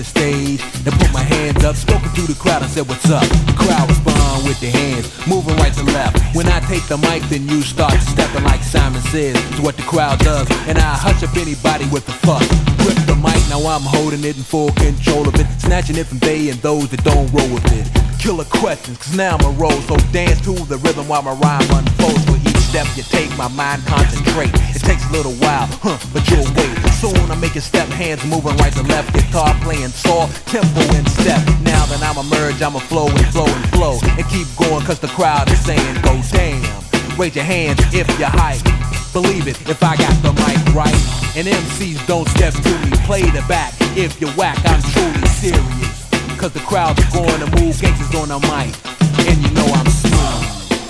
stage, and put my hands up, spoken to the crowd and said, what's up? The crowd respond with their hands, moving right to left. When I take the mic, then you start stepping like Simon Says. It's what the crowd does, and I hush up anybody with the fuck. Grip the mic, now I'm holding it in full control of it, snatching it from they and those that don't roll with it. Killer questions, cause now I'm a roll, so dance to the rhythm while my rhyme unfolds. For each step you take, my mind concentrate. It takes a little while, but you'll wait. Soon I'm making step, hands moving right to left, guitar playing soul, tempo and step. Now that I'm a merge, I'm a flow and flow and flow, and keep going cause the crowd is saying go damn. Raise your hands if you're hype. Believe it, if I got the mic right. And MCs don't step to me, play the back. If you're whack, I'm truly serious, cause the crowd's going to move, gangsters on the mic, and you know I'm smooth.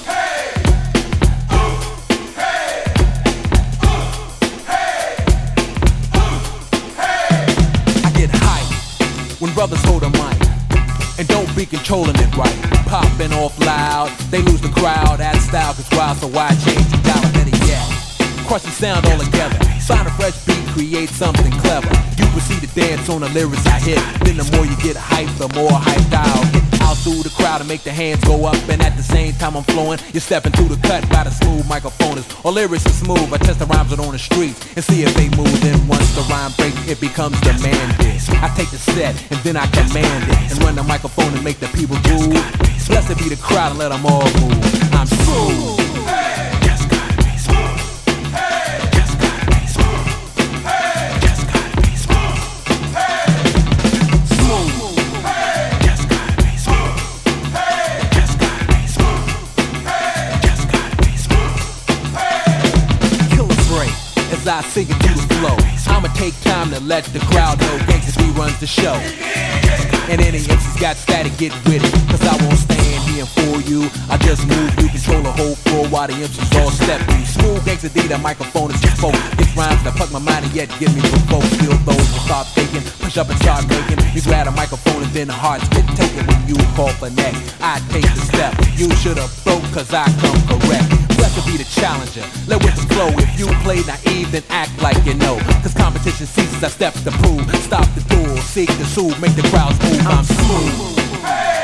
I get hype when brothers hold a mic and don't be controlling it right. Popping off loud, they lose the crowd. Out of style gets wild, so why change the dollar? Better yet, crush the sound all together. Find a fresh beat, create something clever. You proceed to dance on the lyrics I hit. Then the more you get hyped, the more hyped I'll get. Out through the crowd and make the hands go up, and at the same time I'm flowing, you're stepping through the cut by the smooth microphonist. All lyrics are smooth, I test the rhymes out on the streets and see if they move. Then once the rhyme breaks, it becomes demanded. I take the set and then I command it, and run the microphone and make the people groove. Blessed be the crowd and let them all move. I'm smooth. As I sing it through the flow, I'ma take time to let the crowd know gangsters runs the show. And any MC's got static, get with it, cause I won't stand here and fool you. I just move you, control the whole floor while the MC's all step through. Smooth gangster D, the microphone is spoke. It's rhymes that pluck my mind and yet get me provoked. Feel those will start thinking, push up and start making. You grab a microphone and then the hearts get taken. When you call for next, I take the step. You should've broke cause I come correct. Blessed be the challenger, let with the flow. If you play naive, then act like you know, cause competition ceases, I step to prove. Stop the duel, seek the soothe, make the crowds move. I'm smooth.